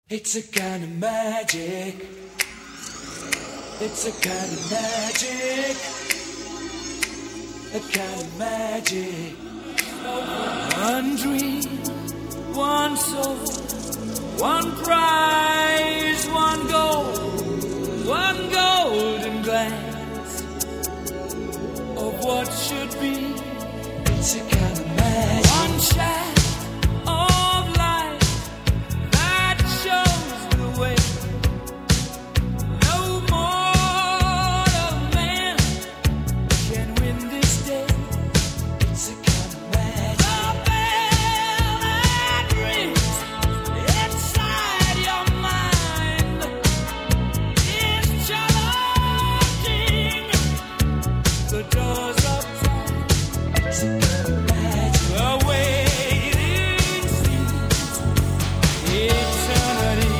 It's a kind of magic. It's a kind of magic. A kind of magic. One dream, one soul, one prize, one golden glance of what should be. It's a kind of magic. One shaft of light that shows the way. No mortal man can win this day. It's a kind of magic. The bell that rings inside your mind is challenging the doors of time. It's a kind of magic. The waiting seems eternity.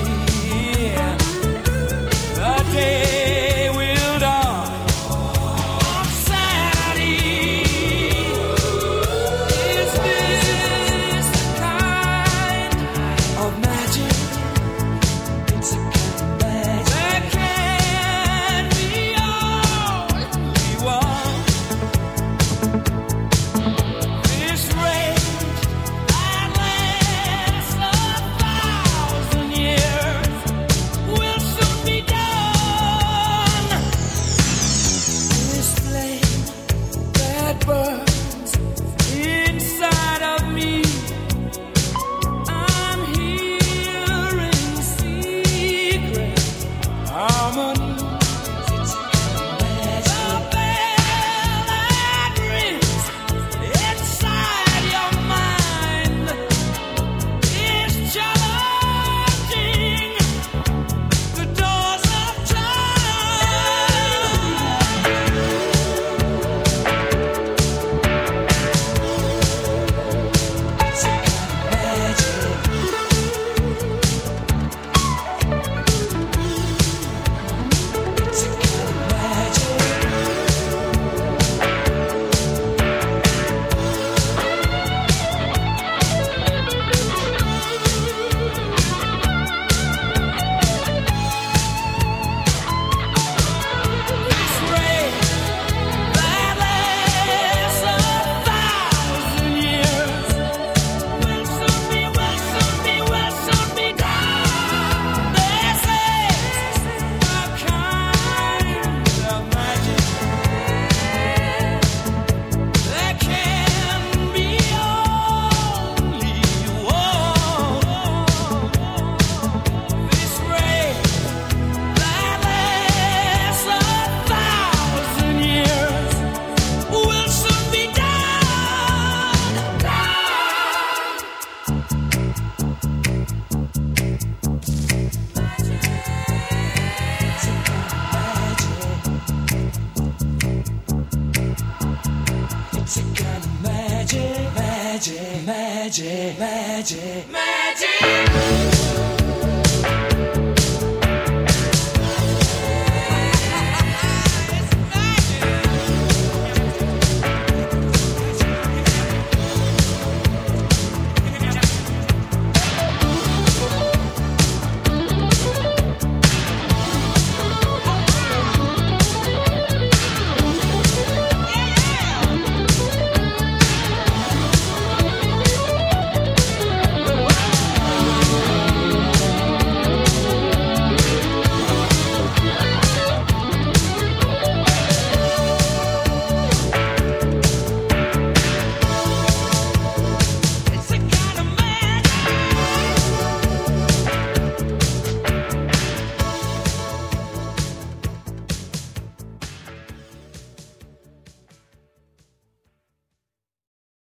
The day will dawn on Saturday. Is this the kind of magic? It's a kind of magic. There can be only one. This rage that lasts 1,000 years will soon be done. This flame that burns inside of me, I'm hearing secret harmonies. It's a kind of magic. The bell that rings inside your mind is challenging the doors of time. It's a kind of magic. It's a kind of magic. This ray that lasts 1,000 years will soon be done. This is a kind of magic. There can be only one. This ray that lasts 1,000 years will soon be done. It's a kind of magic, magic, magic, magic, magic.